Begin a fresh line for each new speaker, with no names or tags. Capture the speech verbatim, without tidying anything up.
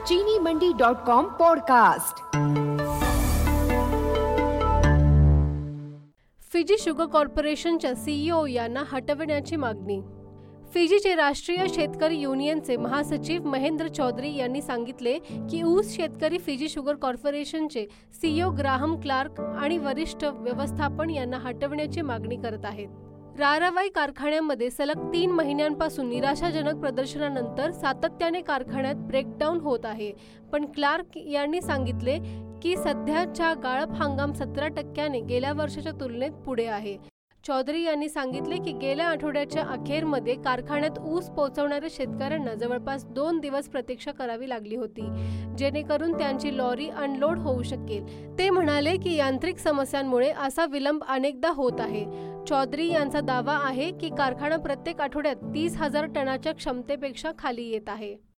चीनी Mandi dot com podcast.
Fiji sugar कॉर्पोरेशनच्या CEO यांना हटविण्याची मागणी। फिजीचे राष्ट्रीय शेतकरी युनियनचे महासचिव महेंद्र चौधरी यांनी सांगितले की ऊस शेतकरी फिजी शुगर कॉर्पोरेशनचे सीईओ ग्राहम क्लार्क आणि वरिष्ठ व्यवस्थापन यांना हटविण्याची मागणी करत आहेत। रारावाई कारखान्यामध्ये सलग तीन महिन्यांपासून निराशाजनक प्रदर्शनानंतर सातत्याने कारखान्यात ब्रेकडाऊन होत आहे, पण क्लार्क यांनी सांगितले की सध्याच्या गाळप हंगाम सतरा टक्क्याने गेल्या वर्षाच्या तुलनेत पुढे आहे। चौधरी यांनी सांगितले की गेल्या आठवड्याच्या अखेरमध्ये कारखान्यात ऊस पोहोचवणाऱ्या शेतकऱ्यांना जवळपास दोन दिवस प्रतीक्षा करावी लागली होती, जेणेकरून त्यांची लॉरी अनलोड होऊ शकेल। ते म्हणाले की यांत्रिक समस्यांमुळे असा विलंब अनेकदा होत आहे। चौधरी यांचा दावा आहे की कारखाना प्रत्येक आठवड्यात तीस हजार टनाच्या क्षमतेपेक्षा खाली येत आहे।